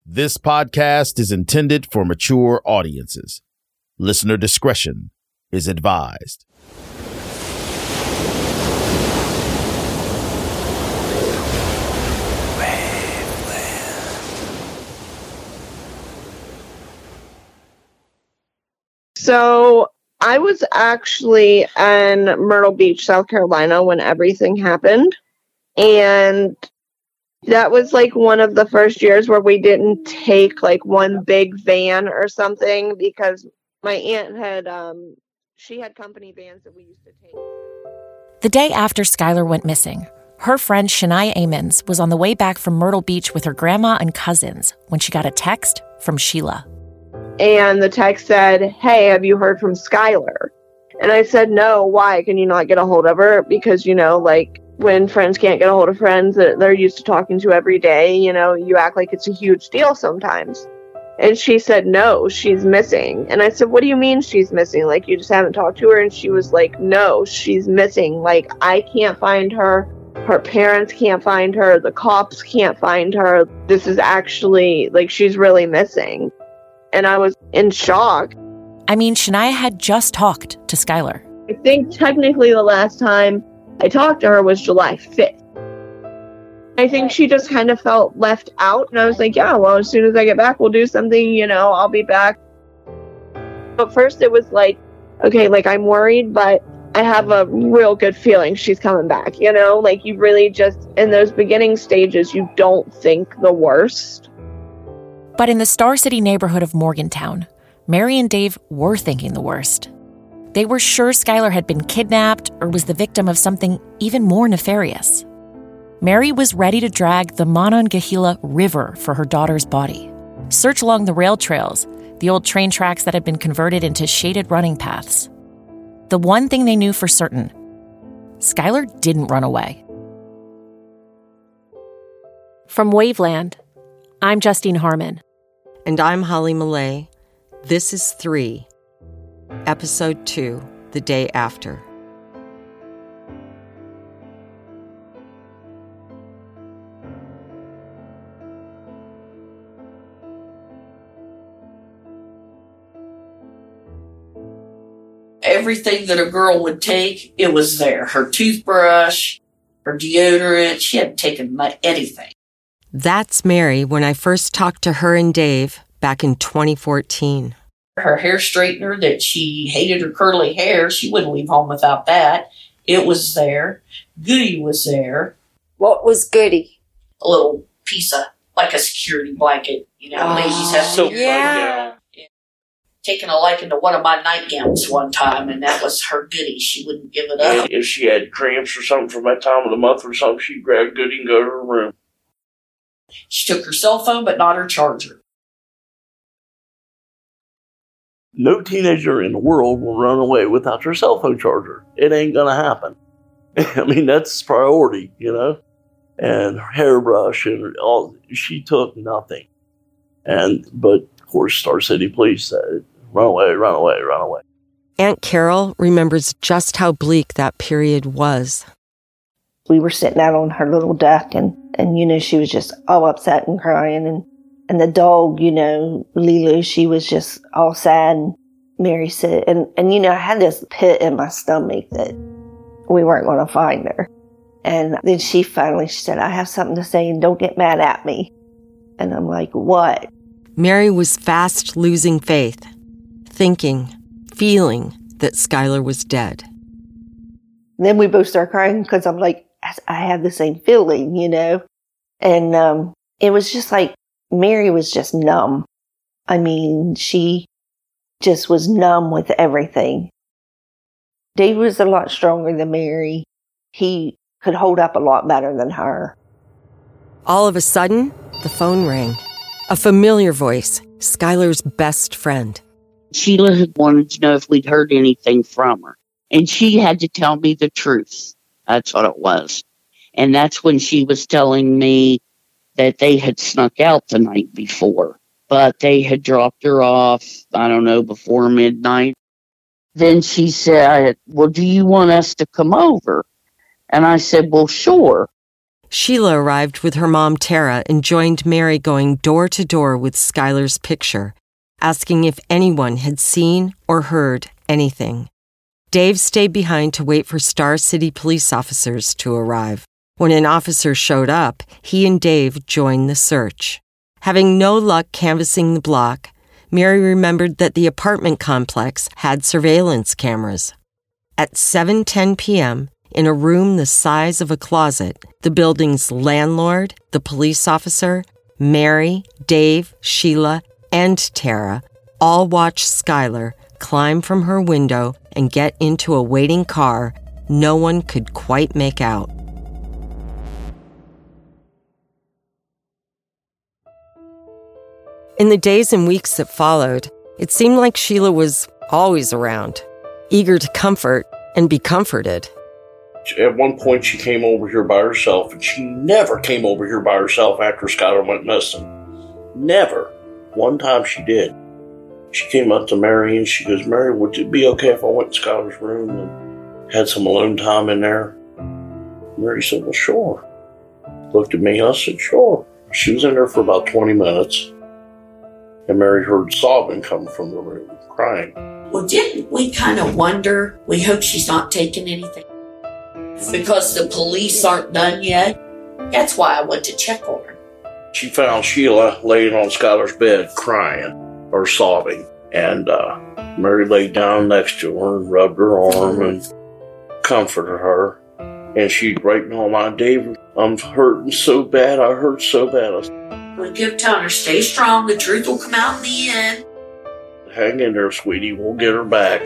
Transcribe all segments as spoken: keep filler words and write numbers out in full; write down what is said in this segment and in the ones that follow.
This podcast is intended for mature audiences. Listener discretion is advised. So I was actually in Myrtle Beach, South Carolina when everything happened. And that was like one of the first years where we didn't take like one big van or something because my aunt had, um, she had company vans that we used to take. The day after Skylar went missing, her friend Shania Amons was on the way back from Myrtle Beach with her grandma and cousins when she got a text from Sheila. And the text said, "Hey, have you heard from Skylar?" And I said, "No, why? Can you not get a hold of her?" Because, you know, like, when friends can't get a hold of friends that they're used to talking to every day, you know, you act like it's a huge deal sometimes. And she said, "No, she's missing." And I said, "What do you mean she's missing? Like, you just haven't talked to her?" And she was like, "No, she's missing. Like, I can't find her. Her parents can't find her. The cops can't find her. This is actually, like, she's really missing." And I was in shock. I mean, Shania had just talked to Skylar. I think technically the last time I talked to her was July fifth. I think she just kind of felt left out. And I was like, yeah, well, as soon as I get back, we'll do something, you know, I'll be back. But first it was like, okay, like, I'm worried, but I have a real good feeling she's coming back, you know? Like, you really just, in those beginning stages, you don't think the worst. But in the Star City neighborhood of Morgantown, Mary and Dave were thinking the worst. They were sure Skylar had been kidnapped or was the victim of something even more nefarious. Mary was ready to drag the Monongahela River for her daughter's body, search along the rail trails, the old train tracks that had been converted into shaded running paths. The one thing they knew for certain, Skylar didn't run away. From Waveland, I'm Justine Harmon. And I'm Holly Millay. This is Three, Episode two, The Day After. Everything that a girl would take, it was there. Her toothbrush, her deodorant, she hadn't taken anything. That's Mary when I first talked to her and Dave back in twenty fourteen. Her hair straightener that she hated her curly hair, she wouldn't leave home without that. It was there. Goody was there. What was Goody? A little piece of, like a security blanket. You know, oh, ladies have so yeah. yeah. Taking a liking to one of my nightgowns one time, and that was her Goody. She wouldn't give it up. If she had cramps or something from that time of the month or something, she'd grab Goody and go to her room. She took her cell phone, but not her charger. No teenager in the world will run away without their cell phone charger. It ain't gonna happen. I mean, that's priority, you know? And her hairbrush and all, she took nothing. And, but of course, Star City Police said, run away, run away, run away. Aunt Carol remembers just how bleak that period was. We were sitting out on her little deck, and, and you know, she was just all upset and crying. And, and the dog, you know, Lulu, she was just all sad. And Mary said, and, and, you know, I had this pit in my stomach that we weren't going to find her. And then she finally, she said, "I have something to say, and don't get mad at me." And I'm like, "What?" Mary was fast losing faith, thinking, feeling that Skylar was dead. And then we both started crying because I'm like, I had the same feeling, you know? And um, it was just like, Mary was just numb. I mean, she just was numb with everything. Dave was a lot stronger than Mary. He could hold up a lot better than her. All of a sudden, the phone rang. A familiar voice, Skylar's best friend. Sheila had wanted to know if we'd heard anything from her. And she had to tell me the truth. That's what it was. And that's when she was telling me that they had snuck out the night before. But they had dropped her off, I don't know, before midnight. Then she said, "Well, do you want us to come over?" And I said, "Well, sure." Sheila arrived with her mom, Tara, and joined Mary going door to door with Skylar's picture, asking if anyone had seen or heard anything. Dave stayed behind to wait for Star City police officers to arrive. When an officer showed up, he and Dave joined the search. Having no luck canvassing the block, Mary remembered that the apartment complex had surveillance cameras. At seven ten p.m., in a room the size of a closet, the building's landlord, the police officer, Mary, Dave, Sheila, and Tara all watched Skylar climb from her window and get into a waiting car no one could quite make out. In the days and weeks that followed, it seemed like Sheila was always around, eager to comfort and be comforted. At one point, she came over here by herself, and she never came over here by herself after Skylar went missing. Never. One time she did. She came up to Mary, and she goes, "Mary, would it be okay if I went in Skylar's room and had some alone time in there?" Mary said, "Well, sure." Looked at me, I said, "Sure." She was in there for about twenty minutes, and Mary heard sobbing come from the room, crying. Well, didn't we kind of wonder, we hope she's not taking anything? Because the police aren't done yet. That's why I went to check on her. She found Sheila laying on Skylar's bed, crying or sobbing. And uh, Mary laid down next to her and rubbed her arm and comforted her. And she'd right in all my David, I'm hurting so bad, I hurt so bad. We kept telling her, stay strong, the truth will come out in the end. Hang in there, sweetie, we'll get her back.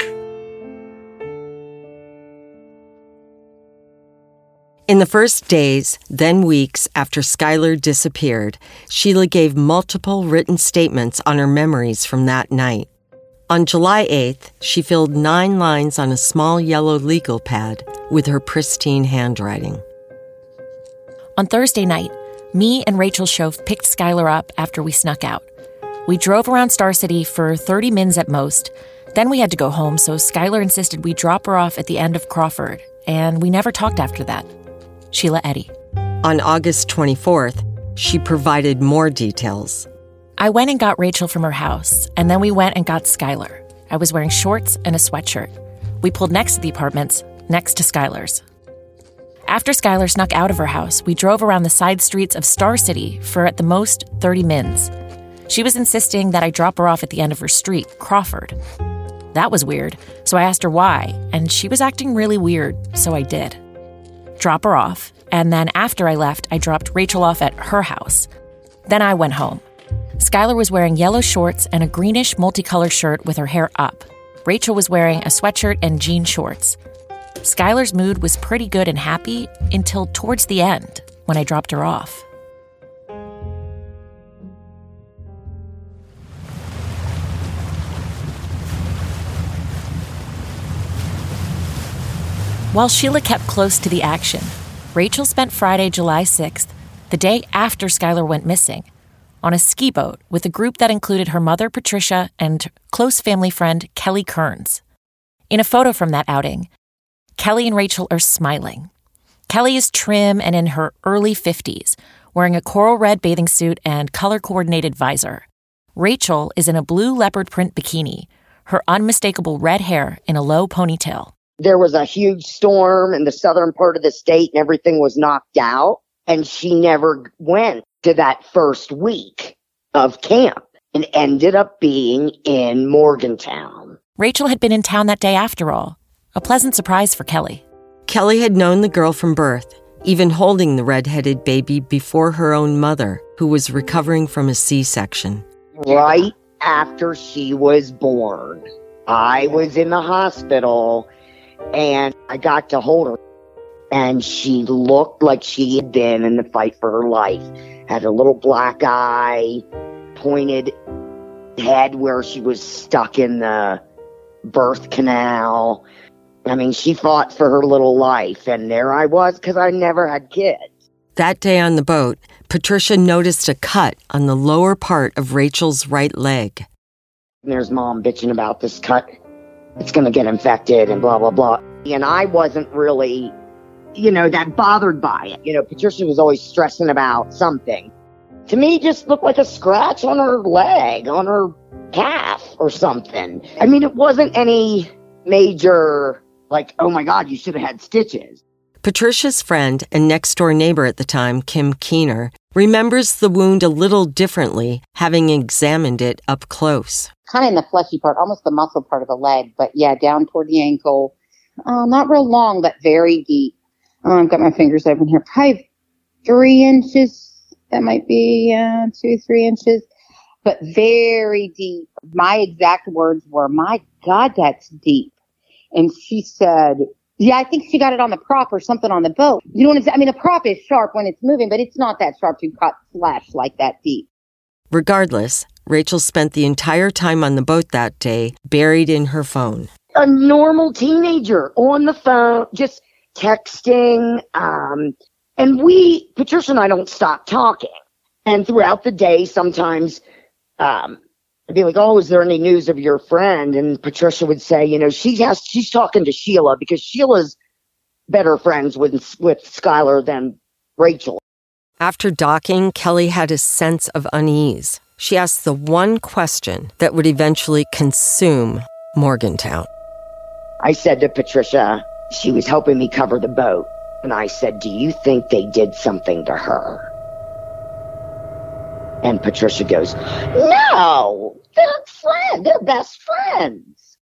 In the first days, then weeks after Skylar disappeared, Sheila gave multiple written statements on her memories from that night. On July eighth, she filled nine lines on a small yellow legal pad with her pristine handwriting. On Thursday night, me and Rachel Shove picked Skylar up after we snuck out. We drove around Star City for thirty minutes at most. Then we had to go home, so Skylar insisted we drop her off at the end of Crawford, and we never talked after that. Sheila Eddy. On August twenty-fourth, she provided more details. I went and got Rachel from her house, and then we went and got Skylar. I was wearing shorts and a sweatshirt. We pulled next to the apartments, next to Skylar's. After Skylar snuck out of her house, we drove around the side streets of Star City for at the most thirty mins. She was insisting that I drop her off at the end of her street, Crawford. That was weird, so I asked her why, and she was acting really weird, so I did. Drop her off, and then after I left, I dropped Rachel off at her house. Then I went home. Skylar was wearing yellow shorts and a greenish multicolored shirt with her hair up. Rachel was wearing a sweatshirt and jean shorts. Skylar's mood was pretty good and happy until towards the end, when I dropped her off. While Sheila kept close to the action, Rachel spent Friday, July sixth, the day after Skylar went missing, on a ski boat with a group that included her mother, Patricia, and close family friend, Kelly Kearns. In a photo from that outing, Kelly and Rachel are smiling. Kelly is trim and in her early fifties, wearing a coral red bathing suit and color-coordinated visor. Rachel is in a blue leopard print bikini, her unmistakable red hair in a low ponytail. There was a huge storm in the southern part of the state and everything was knocked out. And she never went to that first week of camp and ended up being in Morgantown. Rachel had been in town that day after all. A pleasant surprise for Kelly. Kelly had known the girl from birth, even holding the red-headed baby before her own mother, who was recovering from a C-section. Right after she was born, I was in the hospital and I got to hold her. And she looked like she had been in the fight for her life. Had a little black eye, pointed head where she was stuck in the birth canal. I mean, she fought for her little life. And there I was because I never had kids. That day on the boat, Patricia noticed a cut on the lower part of Rachel's right leg. And there's Mom bitching about this cut. It's going to get infected and blah, blah, blah. And I wasn't really you know, that bothered by it. You know, Patricia was always stressing about something. To me, it just looked like a scratch on her leg, on her calf or something. I mean, it wasn't any major, like, oh my God, you should have had stitches. Patricia's friend and next-door neighbor at the time, Kim Keener, remembers the wound a little differently, having examined it up close. Kind of in the fleshy part, almost the muscle part of the leg, but yeah, down toward the ankle. Uh, not real long, but very deep. Oh, I've got my fingers open here. Probably three inches. That might be uh, two, three inches, but very deep. My exact words were, "My God, that's deep." And she said, yeah, I think she got it on the prop or something on the boat. You know what I'm saying? I mean, a prop is sharp when it's moving, but it's not that sharp to cut flesh like that deep. Regardless, Rachel spent the entire time on the boat that day buried in her phone. A normal teenager on the phone, just texting. Um, and we, Patricia and I, don't stop talking. And throughout the day, sometimes um, I'd be like, oh, is there any news of your friend? And Patricia would say, you know, she has, she's talking to Sheila because Sheila's better friends with, with Skylar than Rachel. After docking, Kelly had a sense of unease. She asked the one question that would eventually consume Morgantown. I said to Patricia, she was helping me cover the boat. And I said, do you think they did something to her? And Patricia goes, no, they're friends. They're best friends.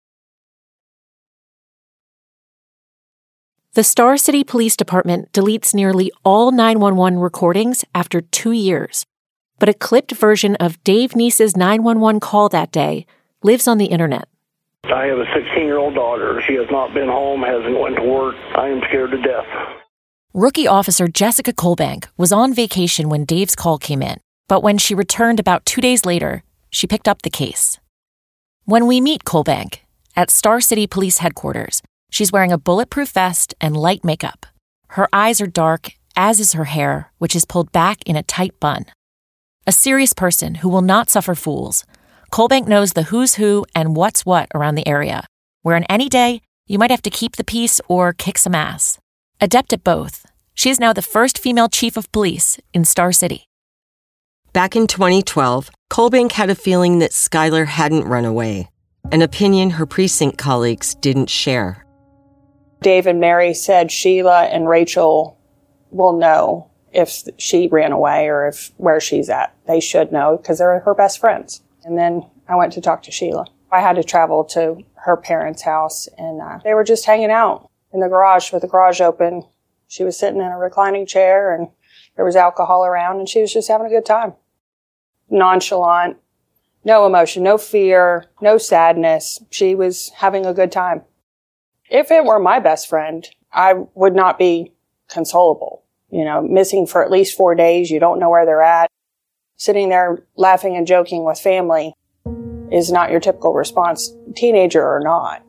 The Star City Police Department deletes nearly all nine one one recordings after two years. But a clipped version of Dave Neese's nine one one call that day lives on the internet. I have a sixteen-year-old daughter. She has not been home, hasn't went to work. I am scared to death. Rookie officer Jessica Colbank was on vacation when Dave's call came in. But when she returned about two days later, she picked up the case. When we meet Colbank at Star City Police Headquarters, she's wearing a bulletproof vest and light makeup. Her eyes are dark, as is her hair, which is pulled back in a tight bun. A serious person who will not suffer fools, Colbank knows the who's who and what's what around the area, where on any day, you might have to keep the peace or kick some ass. Adept at both, she is now the first female chief of police in Star City. Back in twenty twelve, Colbank had a feeling that Skylar hadn't run away, an opinion her precinct colleagues didn't share. Dave and Mary said Sheila and Rachel will know if she ran away or if where she's at. They should know because they're her best friends. And then I went to talk to Sheila. I had to travel to her parents' house, and uh, they were just hanging out in the garage with the garage open. She was sitting in a reclining chair, and there was alcohol around, and she was just having a good time. Nonchalant, no emotion, no fear, no sadness. She was having a good time. If it were my best friend, I would not be consolable. You know, missing for at least four days, you don't know where they're at. Sitting there laughing and joking with family is not your typical response, teenager or not.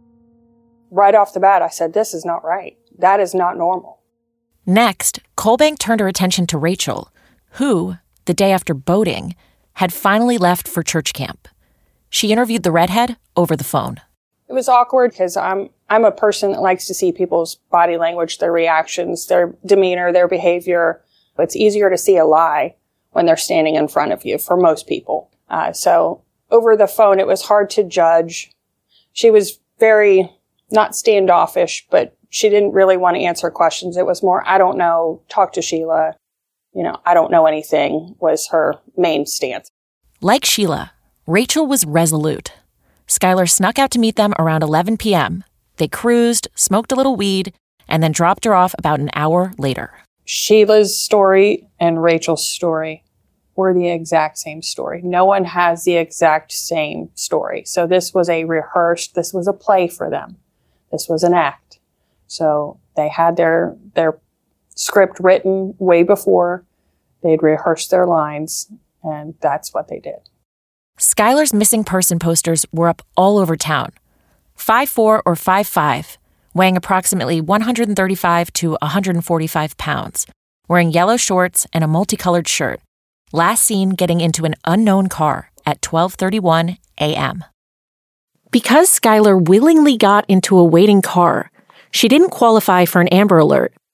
Right off the bat, I said, this is not right. That is not normal. Next, Colbank turned her attention to Rachel, who, the day after boating, had finally left for church camp. She interviewed the redhead over the phone. It was awkward because I'm I'm a person that likes to see people's body language, their reactions, their demeanor, their behavior. It's easier to see a lie when they're standing in front of you for most people. Uh, so over the phone, it was hard to judge. She was very, not standoffish, but she didn't really want to answer questions. It was more, I don't know, talk to Sheila. You know, I don't know anything was her main stance. Like Sheila, Rachel was resolute. Skylar snuck out to meet them around eleven p.m. They cruised, smoked a little weed, and then dropped her off about an hour later. Sheila's story and Rachel's story were the exact same story. No one has the exact same story. So this was a rehearsed, this was a play for them. This was an act. So they had their their script written way before. They'd rehearsed their lines, and that's what they did. Skylar's missing person posters were up all over town. five foot four or five foot five, weighing approximately one hundred thirty-five to one hundred forty-five pounds, wearing yellow shorts and a multicolored shirt. Last seen getting into an unknown car at twelve thirty-one a.m. Because Skylar willingly got into a waiting car, she didn't qualify for an Amber Alert,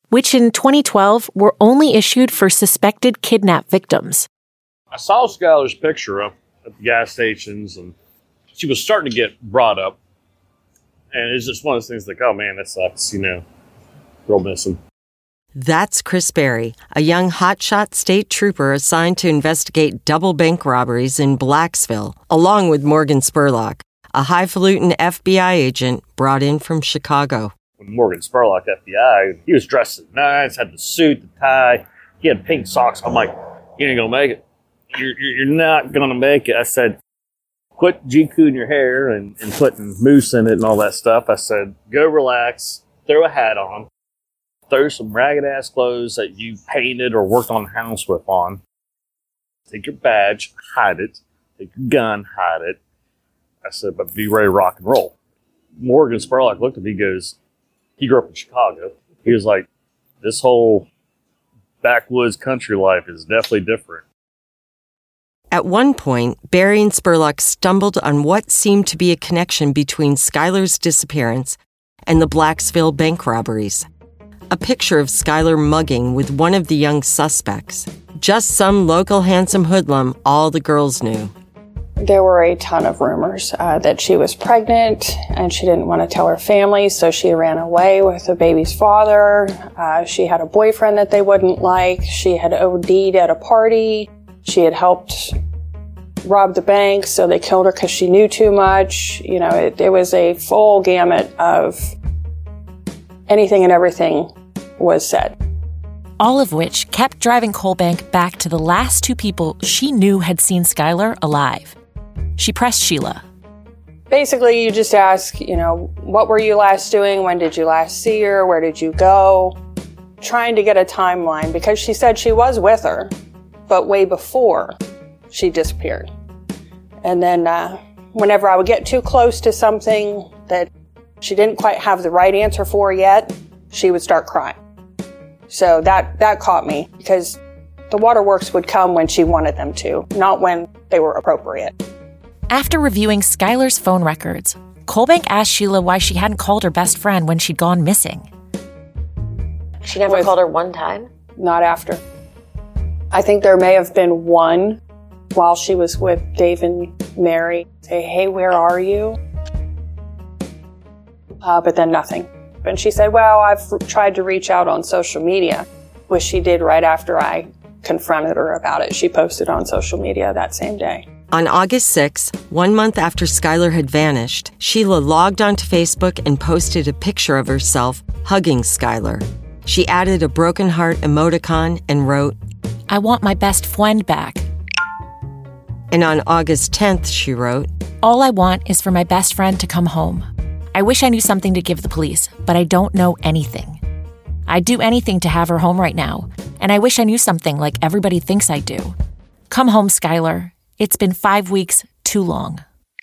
which in twenty twelve were only issued for suspected kidnap victims. I saw Skylar's picture up at the gas stations, and she was starting to get brought up. And it's just one of those things like, oh man, that sucks, you know, girl missing. That's Chris Berry, a young hotshot state trooper assigned to investigate double bank robberies in Blacksville, along with Morgan Spurlock, a highfalutin F B I agent brought in from Chicago. When Morgan Spurlock, F B I, he was dressed nice, had the suit, the tie, he had pink socks. I'm like, you ain't gonna make it. You're, you're not gonna make it. I said, quit G-Q-ing your hair and, and putting mousse in it and all that stuff. I said, go relax, throw a hat on, throw some ragged-ass clothes that you painted or worked on the house with on. Take your badge, hide it. Take your gun, hide it. I said, but be ready to rock and roll. Morgan Spurlock looked at me, he goes, he grew up in Chicago. He was like, this whole backwoods country life is definitely different. At one point, Berry and Spurlock stumbled on what seemed to be a connection between Skylar's disappearance and the Blacksville bank robberies. A picture of Skylar mugging with one of the young suspects. Just some local handsome hoodlum all the girls knew. There were a ton of rumors uh, that she was pregnant and she didn't want to tell her family, so she ran away with the baby's father. Uh, she had a boyfriend that they wouldn't like. She had O D'd at a party. She had helped rob the bank, so they killed her because she knew too much. You know, it, it was a full gamut of anything and everything was said. All of which kept driving Colbank back to the last two people she knew had seen Skylar alive. She pressed Sheila. Basically, you just ask, you know, what were you last doing? When did you last see her? Where did you go? Trying to get a timeline, because she said she was with her, but way before she disappeared. And then uh, whenever I would get too close to something that she didn't quite have the right answer for yet, she would start crying. So that, that caught me, because the waterworks would come when she wanted them to, not when they were appropriate. After reviewing Skylar's phone records, Colbank asked Sheila why she hadn't called her best friend when she'd gone missing. She never With, called her one time? Not after. I think there may have been one while she was with Dave and Mary. Say, hey, where are you? Uh, but then nothing. And she said, well, I've tried to reach out on social media, which she did right after I confronted her about it. She posted on social media that same day. On August sixth, one month after Skylar had vanished, Sheila logged onto Facebook and posted a picture of herself hugging Skylar. She added a broken heart emoticon and wrote, I want my best friend back. And on August tenth, she wrote, all I want is for my best friend to come home. I wish I knew something to give the police, but I don't know anything. I'd do anything to have her home right now, and I wish I knew something like everybody thinks I do. Come home, Skylar. It's been five weeks too long.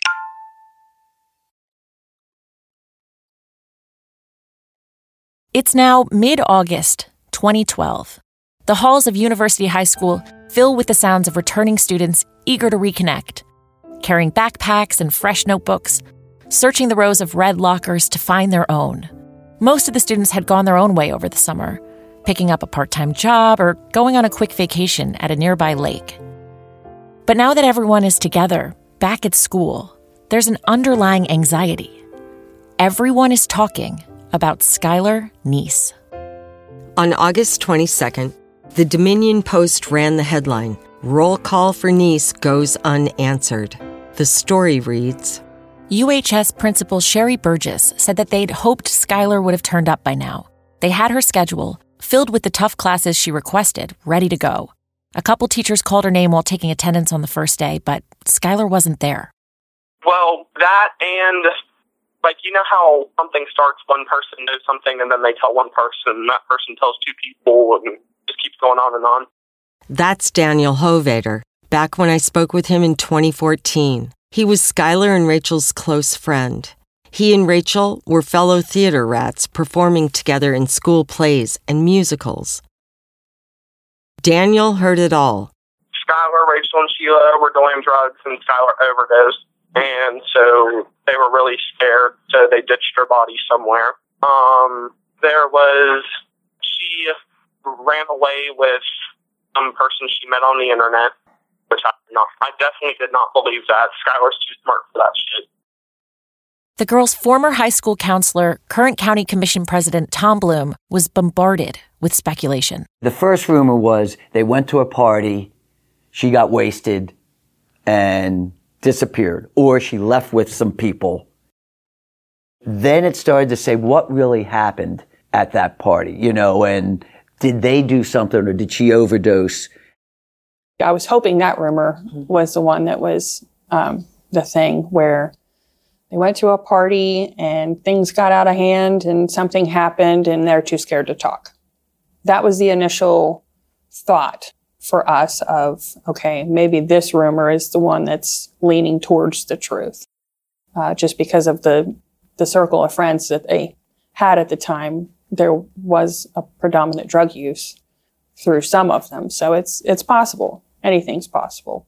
It's now mid-August, twenty twelve. The halls of University High School fill with the sounds of returning students eager to reconnect, carrying backpacks and fresh notebooks, searching the rows of red lockers to find their own. Most of the students had gone their own way over the summer, picking up a part-time job or going on a quick vacation at a nearby lake. But now that everyone is together, back at school, there's an underlying anxiety. Everyone is talking about Skylar Neese. On August twenty-second, the Dominion Post ran the headline, Roll Call for Neese Goes Unanswered. The story reads, U H S Principal Sherry Burgess said that they'd hoped Skylar would have turned up by now. They had her schedule, filled with the tough classes she requested, ready to go. A couple teachers called her name while taking attendance on the first day, but Skylar wasn't there. Well, that and, like, you know how something starts, one person knows something, and then they tell one person, and that person tells two people, and it just keeps going on and on. That's Daniel Hovader. Back when I spoke with him in twenty fourteen, he was Skylar and Rachel's close friend. He and Rachel were fellow theater rats performing together in school plays and musicals. Daniel heard it all. Skylar, Rachel, and Sheila were doing drugs, and Skylar overdosed. And so they were really scared, so they ditched her body somewhere. Um, there was she ran away with some person she met on the internet, which I did not, I definitely did not believe that. Skylar's too smart for that shit. The girl's former high school counselor, current county commission president Tom Bloom, was bombarded with speculation. The first rumor was they went to a party, she got wasted, and disappeared, or she left with some people. Then it started to say what really happened at that party, you know, and did they do something or did she overdose? I was hoping that rumor was the one that was um, the thing where they went to a party and things got out of hand and something happened and they're too scared to talk. That was the initial thought for us of, okay, maybe this rumor is the one that's leaning towards the truth. Uh, just because of the, the circle of friends that they had at the time, there was a predominant drug use through some of them. So it's it's possible. Anything's possible.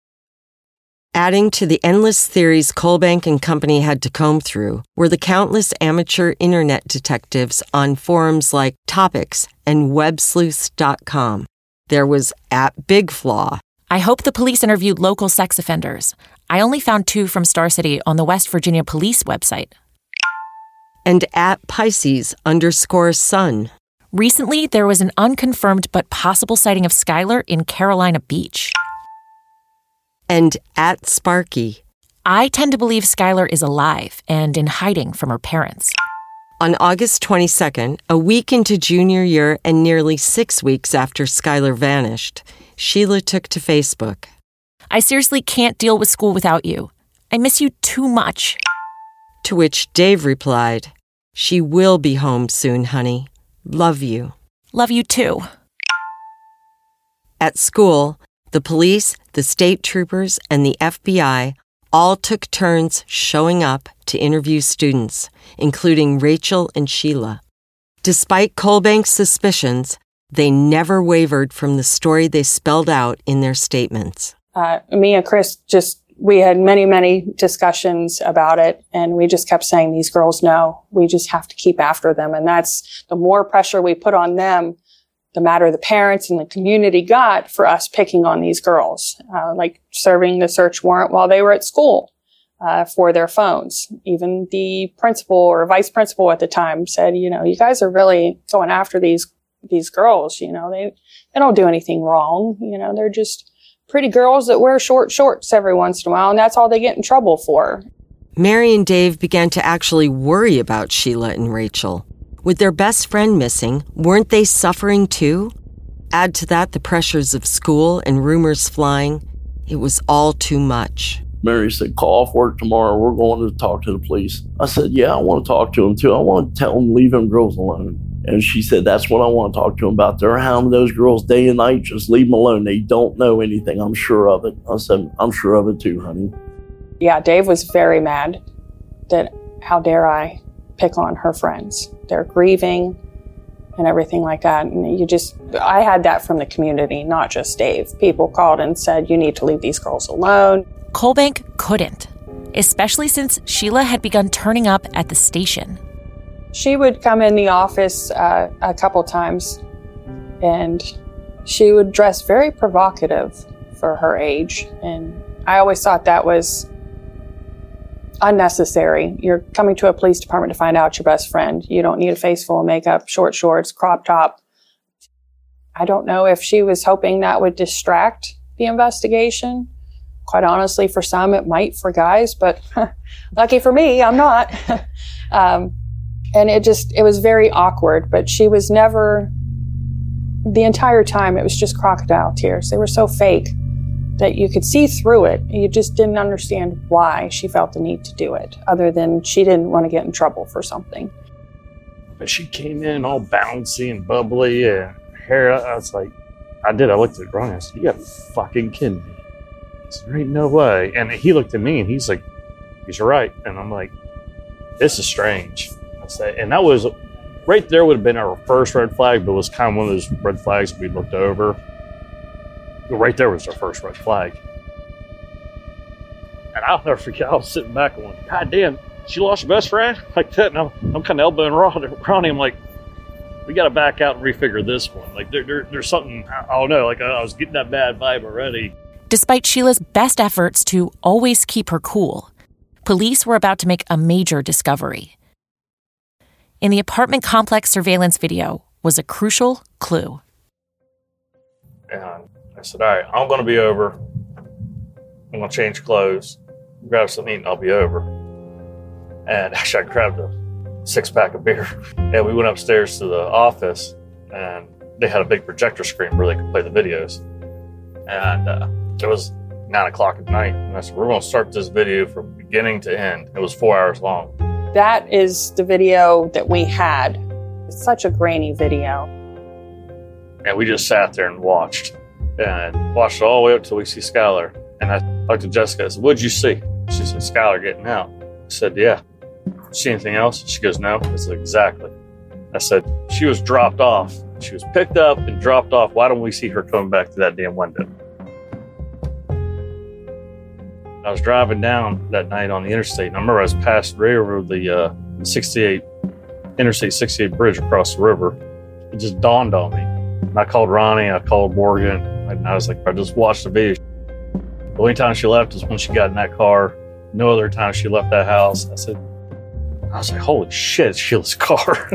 Adding to the endless theories Colbank and company had to comb through were the countless amateur internet detectives on forums like Topics and web sleuths dot com. There was at Big Flaw. I hope the police interviewed local sex offenders. I only found two from Star City on the West Virginia police website. And at Pisces underscore Sun. Recently, there was an unconfirmed but possible sighting of Skylar in Carolina Beach. And at Sparky. I tend to believe Skylar is alive and in hiding from her parents. On August twenty-second, a week into junior year and nearly six weeks after Skylar vanished, Sheila took to Facebook. I seriously can't deal with school without you. I miss you too much. To which Dave replied, she will be home soon, honey. Love you. Love you too. At school, the police, the state troopers, and the F B I all took turns showing up to interview students, including Rachel and Sheila. Despite Colbank's suspicions, they never wavered from the story they spelled out in their statements. Uh, me and Chris just, we had many, many discussions about it, and we just kept saying, these girls know. We just have to keep after them. And that's the more pressure we put on them, the madder the parents and the community got for us picking on these girls, uh, like serving the search warrant while they were at school uh, for their phones. Even the principal or vice principal at the time said, you know, you guys are really going after these these girls. You know, they, they don't do anything wrong. You know, they're just pretty girls that wear short shorts every once in a while, and that's all they get in trouble for. Mary and Dave began to actually worry about Sheila and Rachel. With their best friend missing, weren't they suffering too? Add to that the pressures of school and rumors flying. It was all too much. Mary said, call off work tomorrow. We're going to talk to the police. I said, yeah, I want to talk to them too. I want to tell them, leave them girls alone. And she said, that's what I want to talk to them about. They're hounding those girls day and night. Just leave them alone. They don't know anything. I'm sure of it. I said, I'm sure of it too, honey. Yeah, Dave was very mad that, how dare I pick on her friends. They're grieving and everything like that. And you just, I had that from the community, not just Dave. People called and said, you need to leave these girls alone. Colbank couldn't, especially since Sheila had begun turning up at the station. She would come in the office uh, a couple times, and she would dress very provocative for her age. And I always thought that was unnecessary. You're coming to a police department to find out your best friend. You don't need a face full of makeup, short shorts, crop top. I don't know if she was hoping that would distract the investigation. Quite honestly, for some, it might for guys, but lucky for me, I'm not. um, and it just, it was very awkward, but she was never, the entire time, it was just crocodile tears. They were so fake that you could see through it. You just didn't understand why she felt the need to do it, other than she didn't want to get in trouble for something. But she came in all bouncy and bubbly and hair. I was like, I did. I looked at Ron. I said, you got to be fucking kidding me. I said, there ain't no way. And he looked at me and he's like, he's right. And I'm like, this is strange. I said, and that was right there would have been our first red flag, but it was kind of one of those red flags we looked over. Right there was our first red flag. And I'll never forget, I was sitting back and went, God damn, she lost her best friend? Like that. And I'm, I'm kind of elbowing Ronnie. I'm like, we got to back out and refigure this one. Like, there, there, there's something, I don't know, like I was getting that bad vibe already. Despite Sheila's best efforts to always keep her cool, police were about to make a major discovery. In the apartment complex surveillance video was a crucial clue. And I said, all right, I'm going to be over. I'm going to change clothes, grab something, and I'll be over. And actually, I grabbed a six-pack of beer. And we went upstairs to the office, and they had a big projector screen where they could play the videos. And uh, it was nine o'clock at night. And I said, we're going to start this video from beginning to end. It was four hours long. That is the video that we had. It's such a grainy video. And we just sat there and watched. And watched it all the way up till we see Skylar. And I talked to Jessica. I said, what'd you see? She said, Skylar getting out. I said, yeah. See anything else? She goes, no. I said, exactly. I said, she was dropped off. She was picked up and dropped off. Why don't we see her coming back to that damn window? I was driving down that night on the interstate, and I remember I was passed right over the uh, sixty-eight, Interstate sixty-eight bridge across the river. It just dawned on me. And I called Ronnie, I called Morgan, and I was like, I just watched the video. The only time she left was when she got in that car. No other time she left that house. I said, I was like, holy shit, it's Sheila's car.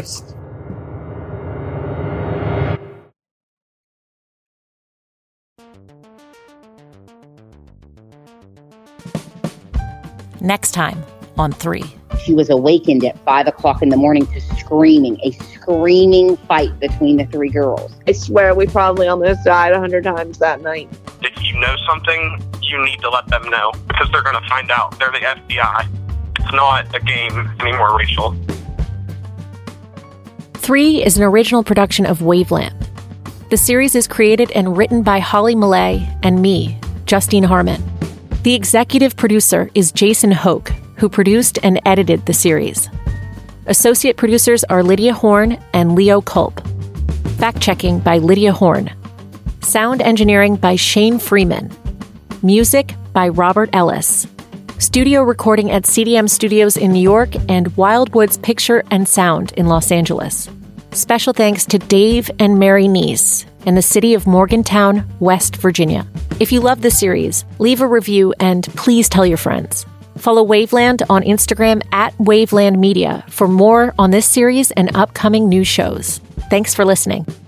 Next time on three. She was awakened at five o'clock in the morning to screaming, a screaming fight between the three girls. I swear we probably almost died a hundred times that night. If you know something, you need to let them know because they're going to find out. They're the F B I. It's not a game anymore, Rachel. Three is an original production of Waveland. The series is created and written by Holly Millay and me, Justine Harmon. The executive producer is Jason Hoke, who produced and edited the series. Associate producers are Lydia Horn and Leo Culp. Fact-checking by Lydia Horn. Sound engineering by Shane Freeman. Music by Robert Ellis. Studio recording at C D M Studios in New York and Wildwoods Picture and Sound in Los Angeles. Special thanks to Dave and Mary Neese in the city of Morgantown, West Virginia. If you love the series, leave a review and please tell your friends. Follow Waveland on Instagram at Waveland Media for more on this series and upcoming new shows. Thanks for listening.